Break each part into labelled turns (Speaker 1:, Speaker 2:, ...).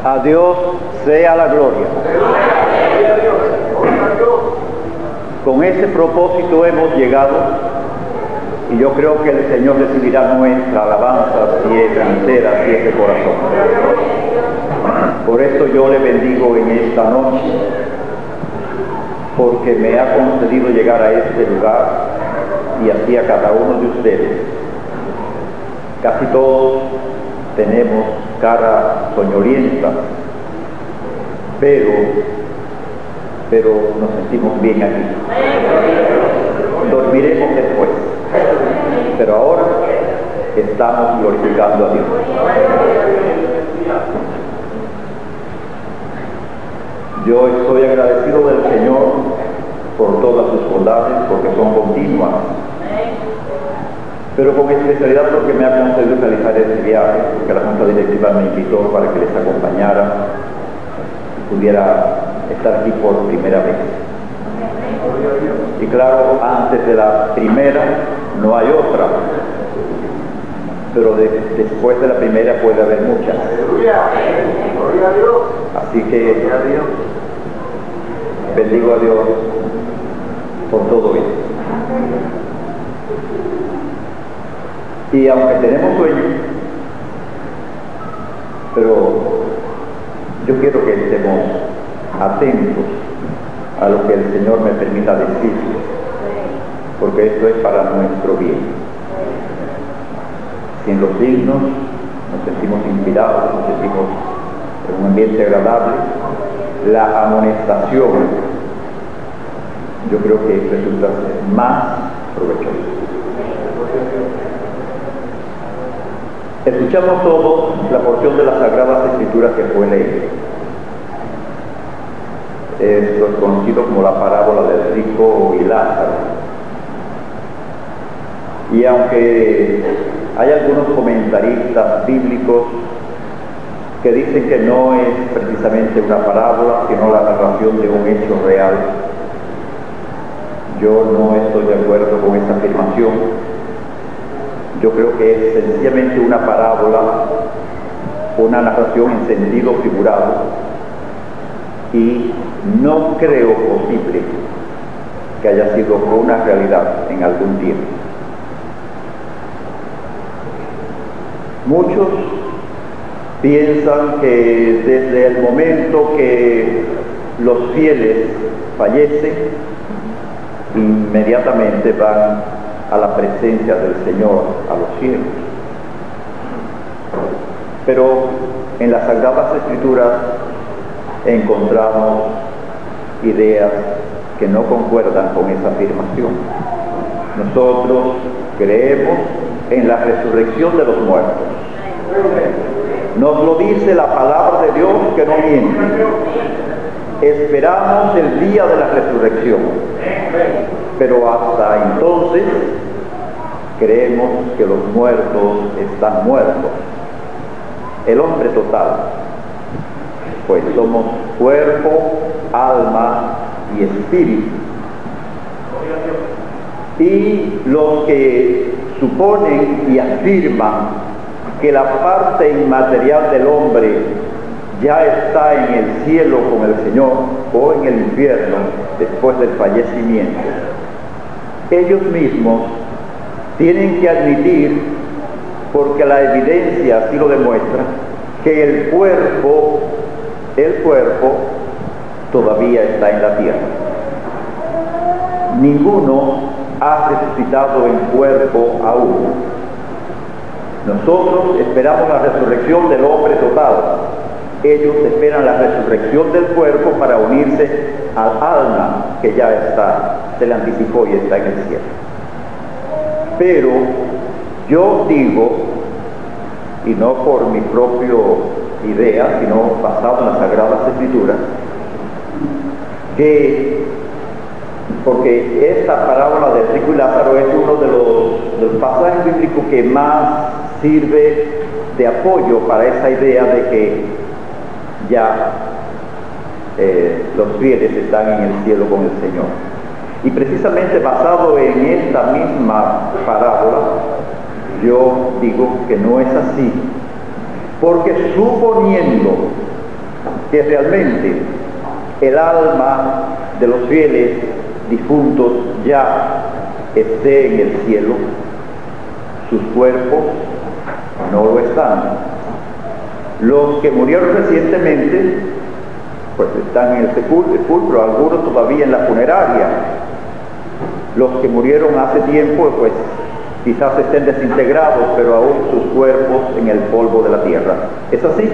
Speaker 1: A Dios sea la gloria. Con ese propósito hemos llegado y yo creo que el Señor recibirá nuestra alabanza si es sincera, si es de corazón. Por esto yo le bendigo en esta noche, porque me ha concedido llegar a este lugar y así a cada uno de ustedes. Casi todos tenemos cara soñolienta, pero nos sentimos bien aquí. Dormiremos después, pero ahora estamos glorificando a Dios. Yo estoy agradecido del Señor por todas sus bondades, porque son continuas, pero con especialidad porque me ha concedido realizar este viaje, porque la Junta Directiva me invitó para que les acompañara y pudiera estar aquí por primera vez. Y claro, antes de la primera no hay otra, pero después de la primera puede haber muchas. Así que bendigo a Dios por todo esto. Y aunque tenemos sueño, pero yo quiero que estemos atentos a lo que el Señor me permita decir, porque esto es para nuestro bien. Si en los signos nos sentimos inspirados, nos sentimos en un ambiente agradable, la amonestación yo creo que resulta ser más provechosa. Escuchamos todos la porción de las Sagradas Escrituras que fue leída. Esto es conocido como la parábola del rico y Lázaro. Y aunque hay algunos comentaristas bíblicos que dicen que no es precisamente una parábola, sino la narración de un hecho real, yo no estoy de acuerdo con esa afirmación. Yo creo que es sencillamente una parábola, una narración en sentido figurado, y no creo posible que haya sido una realidad en algún tiempo. Muchos piensan que desde el momento que los fieles fallecen, inmediatamente van a la presencia del Señor, a los cielos. Pero en las Sagradas Escrituras encontramos ideas que no concuerdan con esa afirmación. Nosotros creemos en la resurrección de los muertos. Nos lo dice la palabra de Dios, que no miente. Esperamos el día de la resurrección, pero hasta entonces creemos que los muertos están muertos. El hombre total, pues somos cuerpo, alma y espíritu. Y los que suponen y afirman que la parte inmaterial del hombre ya está en el cielo con el Señor o en el infierno después del fallecimiento, ellos mismos tienen que admitir, porque la evidencia así lo demuestra, que el cuerpo todavía está en la tierra. Ninguno ha resucitado en cuerpo aún. Nosotros esperamos la resurrección del hombre total. Ellos esperan la resurrección del cuerpo para unirse al alma que ya está, se le anticipó y está en el cielo. Pero yo digo, y no por mi propia idea, sino basado en las Sagradas Escrituras, que porque esta parábola del rico y Lázaro es uno de los pasajes bíblicos que más sirve de apoyo para esa idea de que ya los fieles están en el cielo con el Señor. Y precisamente basado en esta misma parábola, yo digo que no es así, porque suponiendo que realmente el alma de los fieles difuntos ya esté en el cielo, sus cuerpos no lo están. Los que murieron recientemente, pues están en el sepulcro, algunos todavía en la funeraria. Los que murieron hace tiempo, pues quizás estén desintegrados, pero aún sus cuerpos en el polvo de la tierra. ¿Es así?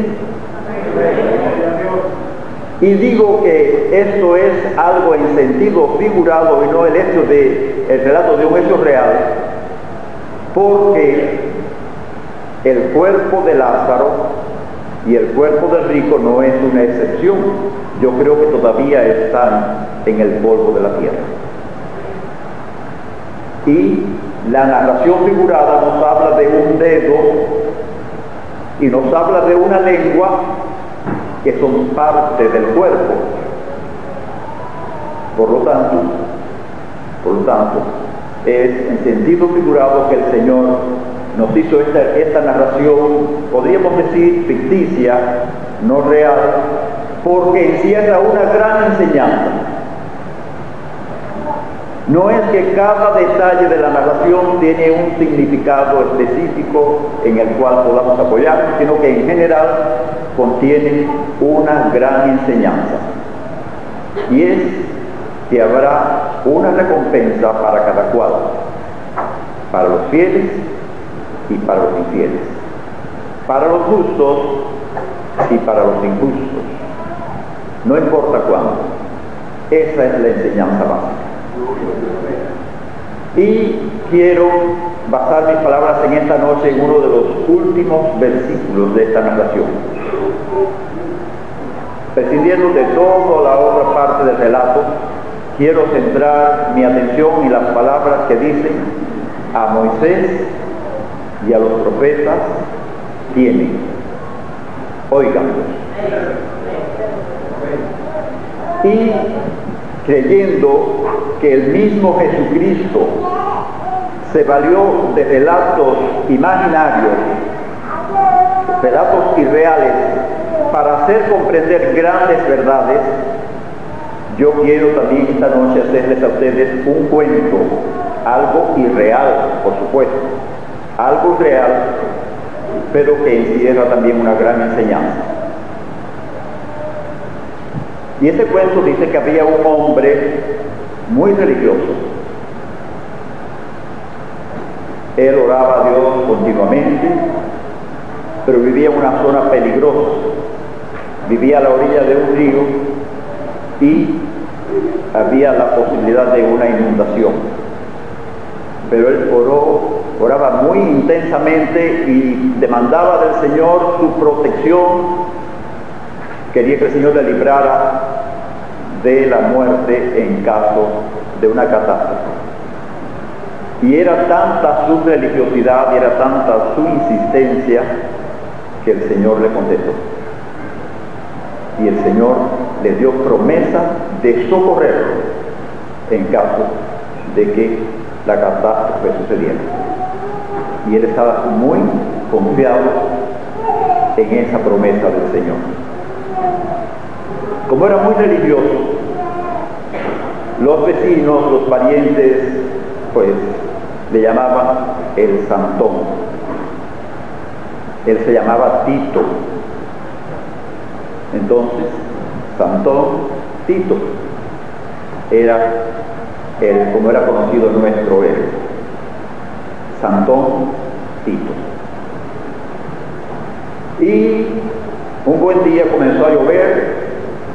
Speaker 1: Y digo que esto es algo en sentido figurado y no el relato de un hecho real, porque el cuerpo de Lázaro y el cuerpo del rico no es una excepción. Yo creo que todavía están en el polvo de la tierra. Y la narración figurada nos habla de un dedo y nos habla de una lengua que son parte del cuerpo. Por lo tanto, es en sentido figurado que el Señor nos hizo esta narración, podríamos decir ficticia, no real, porque encierra una gran enseñanza. No es que cada detalle de la narración tiene un significado específico en el cual podamos apoyarnos, sino que en general contiene una gran enseñanza. Y es que habrá una recompensa para cada cual, para los fieles y para los infieles, para los justos y para los injustos. No importa cuándo. Esa es la enseñanza básica. Y quiero basar mis palabras en esta noche en uno de los últimos versículos de esta narración. Prescindiendo de toda la otra parte del relato, quiero centrar mi atención en las palabras que dicen: a Moisés y a los profetas tienen. Oigan. Y creyendo que el mismo Jesucristo se valió de relatos imaginarios, relatos irreales, para hacer comprender grandes verdades, yo quiero también esta noche hacerles a ustedes un cuento, algo irreal, por supuesto, algo real, pero que encierra también una gran enseñanza. Y ese cuento dice que había un hombre muy religioso. Él oraba a Dios continuamente, pero vivía en una zona peligrosa. Vivía a la orilla de un río y había la posibilidad de una inundación. Pero él oraba muy intensamente y demandaba del Señor su protección. Quería que el Señor le librara de la muerte en caso de una catástrofe. Y era tanta su religiosidad y era tanta su insistencia que el Señor le contestó. Y el Señor le dio promesa de socorrerlo en caso de que la catástrofe sucediera. Y él estaba muy confiado en esa promesa del Señor. Como era muy religioso, los vecinos, los parientes, pues le llamaban el Santón. Él se llamaba Tito. Entonces, Santón Tito era como era conocido nuestro héroe. Santón Tito. Y un buen día comenzó a llover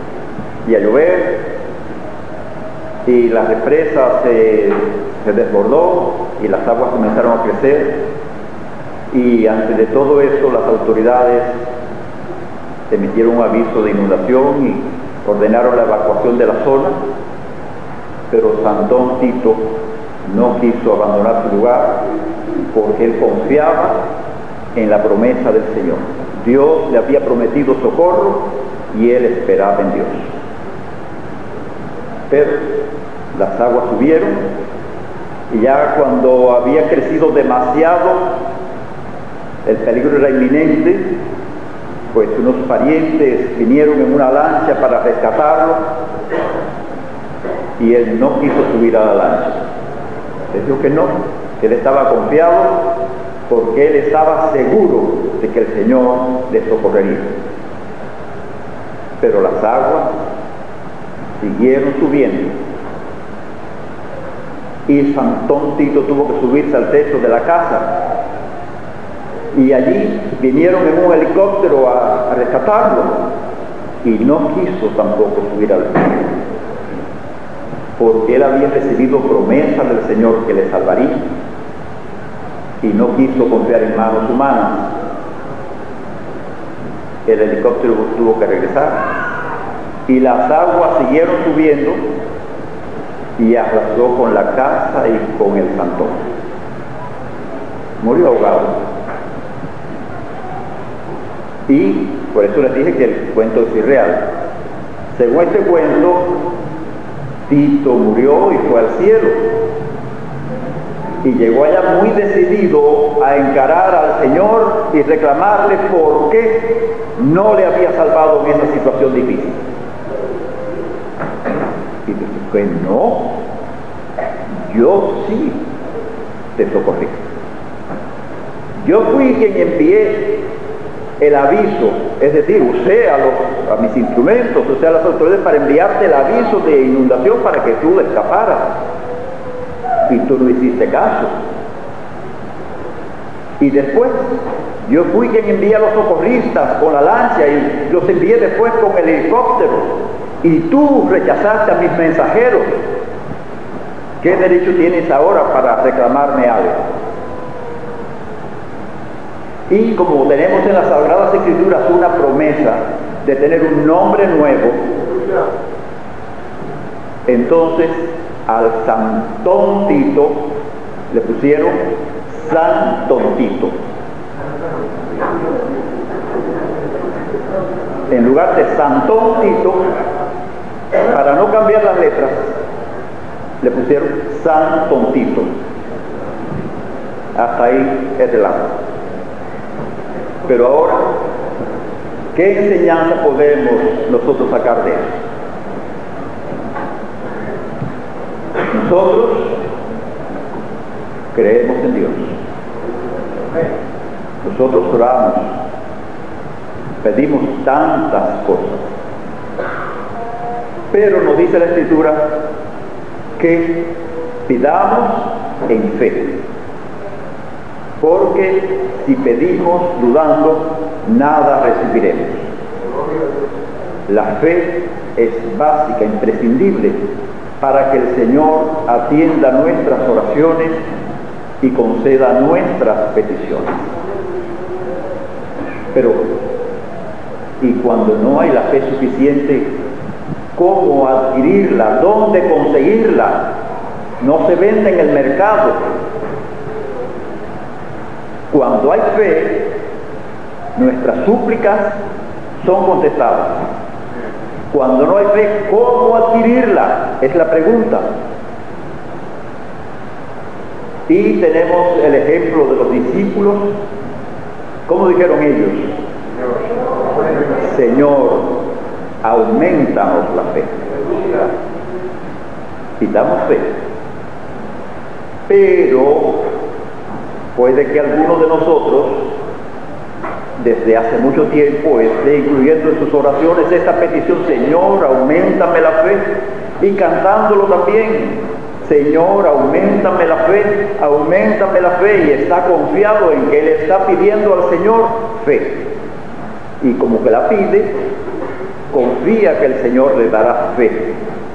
Speaker 1: y la represa se desbordó y las aguas comenzaron a crecer, y antes de todo eso las autoridades emitieron un aviso de inundación y ordenaron la evacuación de la zona, pero Santón Tito no quiso abandonar su lugar porque él confiaba en la promesa del Señor. Dios le había prometido socorro y él esperaba en Dios. Pero las aguas subieron y ya cuando había crecido demasiado, el peligro era inminente, pues unos parientes vinieron en una lancha para rescatarlo y él no quiso subir a la lancha. Él dijo que no, que él estaba confiado porque él estaba seguro de que el Señor le socorrería. Pero las aguas siguieron subiendo y Santón Tito tuvo que subirse al techo de la casa y allí vinieron en un helicóptero a rescatarlo y no quiso tampoco subir al techo porque él había recibido promesas del Señor que le salvaría y no quiso confiar en manos humanas. El helicóptero tuvo que regresar y las aguas siguieron subiendo y arrasó con la casa y con el Santón. Murió ahogado. Y por eso les dije que el cuento es irreal. Según este cuento, Tito murió y fue al cielo y llegó allá muy decidido a encarar al Señor y reclamarle por qué no le había salvado en esa situación difícil. Y dijo que no, yo sí te socorrí. Yo fui quien envié el aviso, es decir, usé a mis instrumentos, usé a las autoridades para enviarte el aviso de inundación para que tú escaparas. Y tú no hiciste caso. Y después, yo fui quien envié a los socorristas con la lancha y los envié después con el helicóptero. Y tú rechazaste a mis mensajeros. ¿Qué derecho tienes ahora para reclamarme algo? Y como tenemos en las Sagradas Escrituras una promesa de tener un nombre nuevo, entonces al Santón Tito le pusieron San Tontito. En lugar de Santón Tito, para no cambiar las letras, le pusieron San Tontito. Hasta ahí es el lado. Pero ahora, ¿qué enseñanza podemos nosotros sacar de eso? Nosotros creemos en Dios. Nosotros oramos, pedimos tantas cosas. Pero nos dice la Escritura que pidamos en fe. Porque si pedimos dudando, nada recibiremos. La fe es básica, imprescindible, para que el Señor atienda nuestras oraciones y conceda nuestras peticiones. Pero, y cuando no hay la fe suficiente, ¿cómo adquirirla? ¿Dónde conseguirla? No se vende en el mercado. Cuando hay fe, nuestras súplicas son contestadas. Cuando no hay fe, ¿cómo adquirirla? Es la pregunta. Y tenemos el ejemplo de los discípulos. ¿Cómo dijeron ellos? Señor, aumentanos la fe. Y damos fe. Pero puede que algunos de nosotros, desde hace mucho tiempo, esté incluyendo en sus oraciones esta petición: Señor, auméntame la fe, y cantándolo también: Señor, auméntame la fe, y está confiado en que él está pidiendo al Señor fe, y como que la pide, confía que el Señor le dará fe.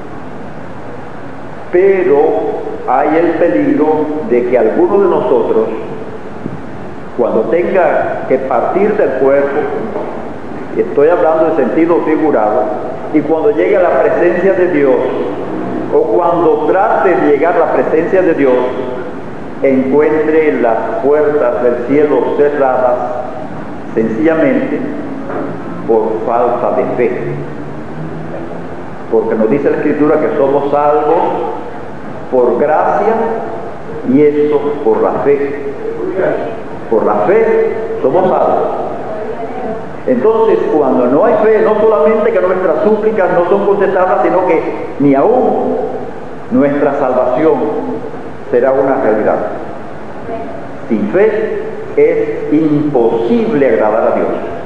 Speaker 1: Pero hay el peligro de que alguno de nosotros, cuando tenga que partir del cuerpo, y estoy hablando en sentido figurado, y cuando llegue a la presencia de Dios, o cuando trate de llegar a la presencia de Dios, encuentre las puertas del cielo cerradas, sencillamente por falta de fe. Porque nos dice la Escritura que somos salvos por gracia, y eso por la fe. Por la fe somos salvos. Entonces, cuando no hay fe, no solamente que nuestras súplicas no son contestadas, sino que ni aún nuestra salvación será una realidad. Sin fe es imposible agradar a Dios.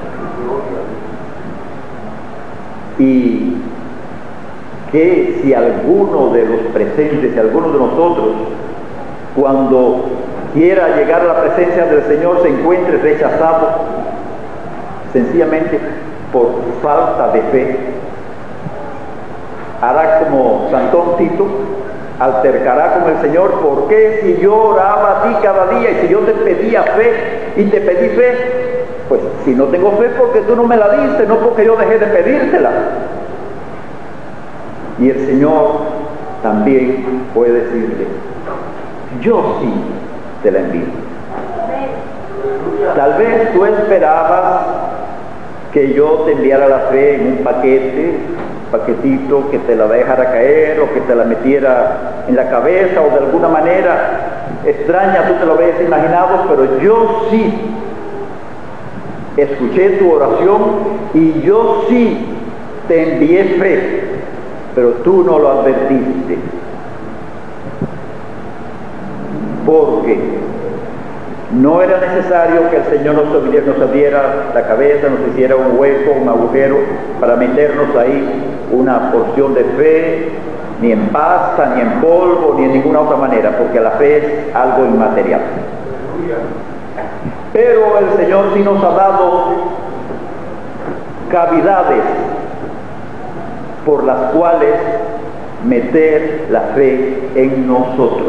Speaker 1: Y que si alguno de los presentes, si alguno de nosotros, cuando quiera llegar a la presencia del Señor, se encuentre rechazado sencillamente por falta de fe, hará como Santón Tito, altercará con el Señor: ¿por qué si yo oraba a ti cada día y si yo te pedía fe y te pedí fe? Pues si no tengo fe porque tú no me la diste, no porque yo dejé de pedírtela. Y el Señor también puede decirle: yo sí te la envío. Tal vez tú esperabas que yo te enviara la fe en un paquetito que te la dejara caer o que te la metiera en la cabeza o de alguna manera extraña tú te lo habías imaginado, pero yo sí escuché tu oración y yo sí te envié fe, pero tú no lo advertiste. Porque no era necesario que el Señor nos abriera la cabeza, nos hiciera un hueco, un agujero para meternos ahí una porción de fe, ni en pasta, ni en polvo, ni en ninguna otra manera, porque la fe es algo inmaterial. Pero el Señor sí nos ha dado cavidades por las cuales meter la fe en nosotros.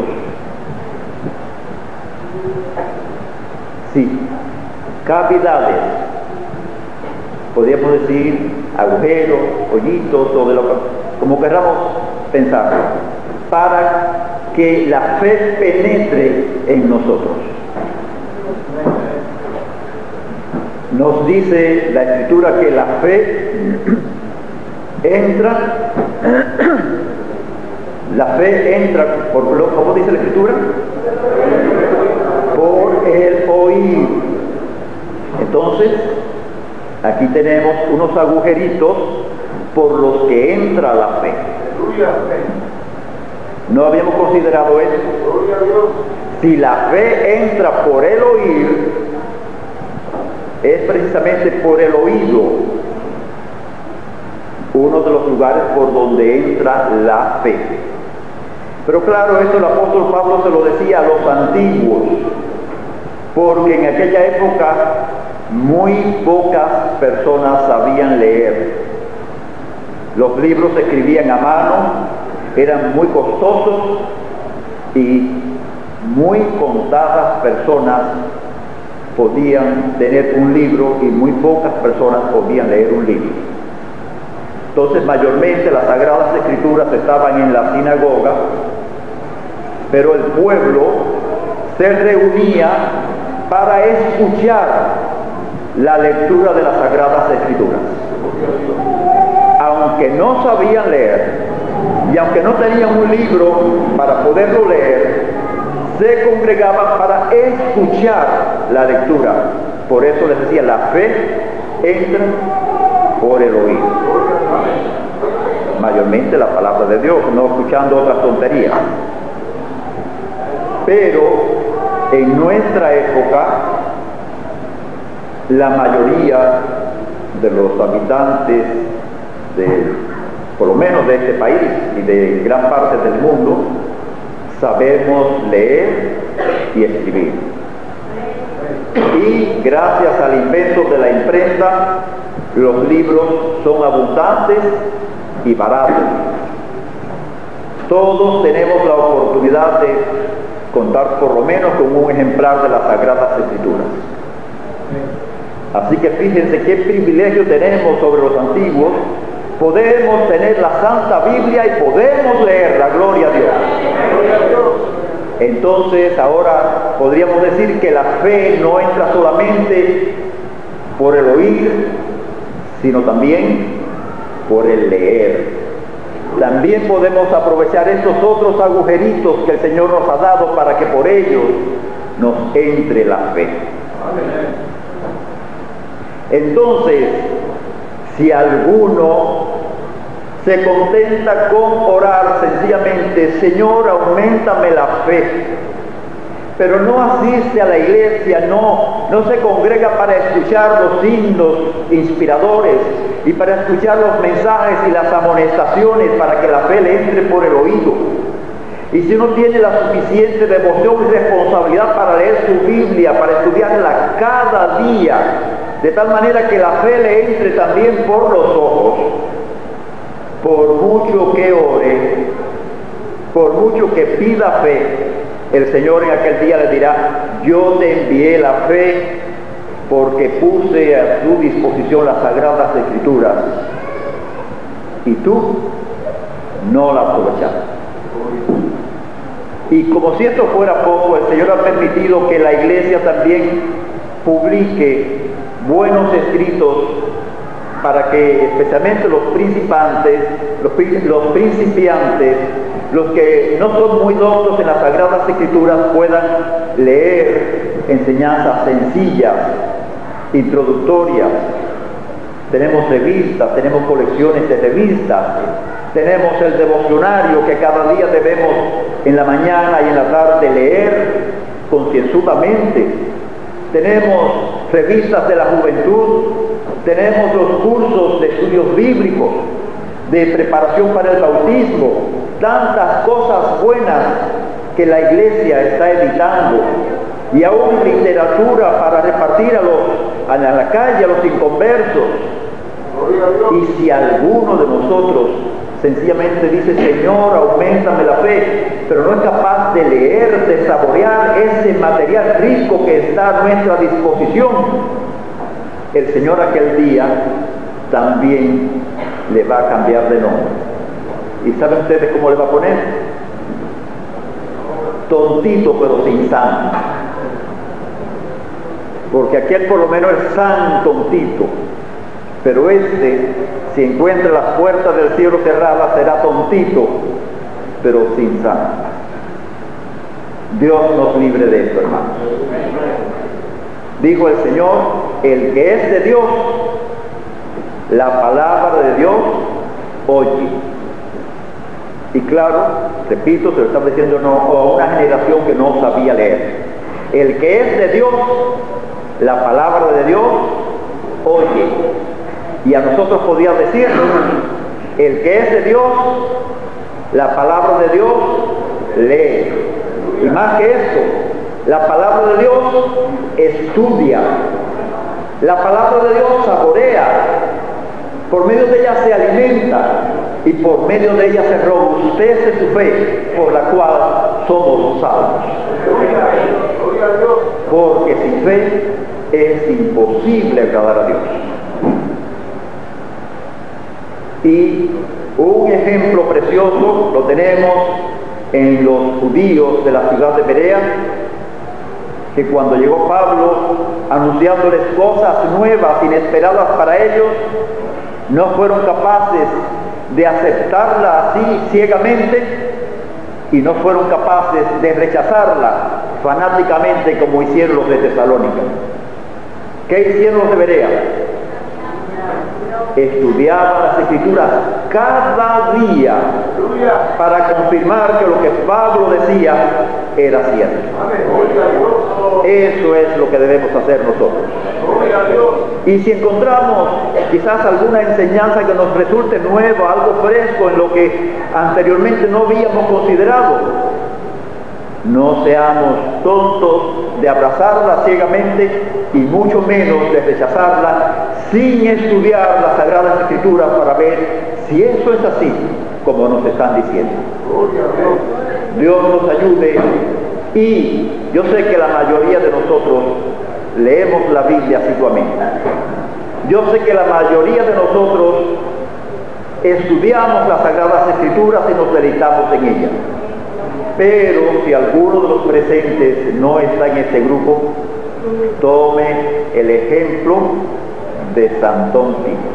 Speaker 1: Sí, cavidades, podríamos decir agujeros, hoyitos, como queramos pensar, para que la fe penetre en nosotros. Nos dice la Escritura que la fe entra ¿cómo dice la Escritura? Por el oír. Entonces, aquí tenemos unos agujeritos por los que entra la fe. ¿No habíamos considerado eso? Si la fe entra por el oír, es precisamente por el oído uno de los lugares por donde entra la fe. Pero claro, esto el apóstol Pablo se lo decía a los antiguos, porque en aquella época muy pocas personas sabían leer. Los libros se escribían a mano, eran muy costosos y muy contadas personas podían tener un libro y muy pocas personas podían leer un libro. Entonces, mayormente las Sagradas Escrituras estaban en la sinagoga, pero el pueblo se reunía para escuchar la lectura de las Sagradas Escrituras. Aunque no sabían leer y aunque no tenían un libro para poderlo leer, se congregaban para escuchar la lectura. Por eso les decía, la fe entra por el oído. Mayormente la palabra de Dios, no escuchando otras tonterías. Pero en nuestra época, la mayoría de los habitantes por lo menos de este país y de gran parte del mundo, sabemos leer y escribir. Y gracias al invento de la imprenta, los libros son abundantes y baratos. Todos tenemos la oportunidad de contar por lo menos con un ejemplar de las Sagradas Escrituras. Así que fíjense qué privilegio tenemos sobre los antiguos. Podemos tener la Santa Biblia y podemos leerla, gloria a Dios. Entonces ahora podríamos decir que la fe no entra solamente por el oír, sino también por el leer. También podemos aprovechar estos otros agujeritos que el Señor nos ha dado para que por ellos nos entre la fe. Entonces, si alguno se contenta con orar sencillamente, Señor, auméntame la fe, pero no asiste a la iglesia, no se congrega para escuchar los himnos inspiradores y para escuchar los mensajes y las amonestaciones para que la fe le entre por el oído. Y si uno tiene la suficiente devoción y responsabilidad para leer su Biblia, para estudiarla cada día, de tal manera que la fe le entre también por los ojos, por mucho que ore, por mucho que pida fe, el Señor en aquel día le dirá: yo te envié la fe porque puse a tu disposición las Sagradas Escrituras y tú no las aprovechaste. Y como si esto fuera poco, el Señor ha permitido que la iglesia también publique buenos escritos para que especialmente los principiantes, los que no son muy doctos en las Sagradas Escrituras, puedan leer enseñanzas sencillas, introductorias. Tenemos revistas, tenemos colecciones de revistas, tenemos el devocionario que cada día debemos en la mañana y en la tarde leer concienzudamente. Tenemos revistas de la juventud, tenemos los cursos de estudios bíblicos, de preparación para el bautismo, tantas cosas buenas que la iglesia está editando, y aún literatura para repartir a la calle, a los inconversos. Y si alguno de nosotros sencillamente dice: Señor, auméntame la fe, pero no es capaz de leer, de saborear ese material rico que está a nuestra disposición, el Señor aquel día también le va a cambiar de nombre. ¿Y saben ustedes cómo le va a poner? Tontito pero sin san. Porque aquel por lo menos es san tontito, pero si encuentra las puertas del cielo cerradas, será tontito pero sin san. Dios nos libre de esto, hermanos. Dijo el Señor: el que es de Dios, la palabra de Dios oye. Y claro, repito, se lo estaba diciendo a una generación que no sabía leer. El que es de Dios, la palabra de Dios oye. Y a nosotros podía decir: el que es de Dios, la palabra de Dios lee. Y más que esto, la palabra de Dios estudia. La palabra de Dios saborea. Por medio de ella se alimenta y por medio de ella se robustece su fe, por la cual somos salvos. Porque sin fe es imposible agradar a Dios. Y un ejemplo precioso lo tenemos en los judíos de la ciudad de Berea, que cuando llegó Pablo anunciándoles cosas nuevas, inesperadas para ellos, no fueron capaces de aceptarla así ciegamente, y no fueron capaces de rechazarla fanáticamente como hicieron los de Tesalónica. ¿Qué hicieron los de Berea? Estudiaban las Escrituras cada día para confirmar que lo que Pablo decía era cierto. Eso es lo que debemos hacer nosotros. Y si encontramos quizás alguna enseñanza que nos resulte nueva, algo fresco en lo que anteriormente no habíamos considerado, no seamos tontos de abrazarla ciegamente y mucho menos de rechazarla sin estudiar las Sagradas Escrituras para ver si eso es así como nos están diciendo. Dios nos ayude. Y yo sé que la mayoría de nosotros leemos la Biblia asiduamente. Yo sé que la mayoría de nosotros estudiamos las Sagradas Escrituras y nos deleitamos en ellas. Pero si alguno de los presentes no está en este grupo, tome el ejemplo de Santón Tito.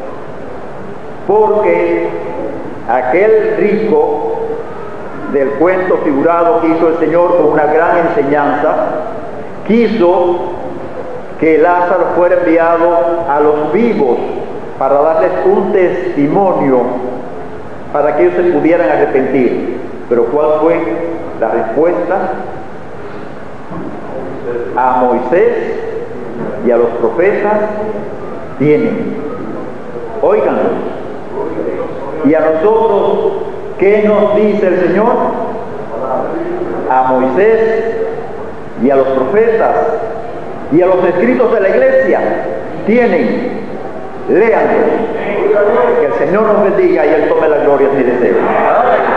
Speaker 1: Porque aquel rico del cuento figurado que hizo el Señor con una gran enseñanza, quiso que Lázaro fuera enviado a los vivos para darles un testimonio para que ellos se pudieran arrepentir. Pero ¿cuál fue la respuesta? A Moisés y a los profetas tienen. Óiganlo. Y a nosotros, ¿qué nos dice el Señor? A Moisés y a los profetas y a los escritos de la iglesia tienen. Léanlos. Que el Señor nos bendiga y Él tome la gloria, es mi deseo.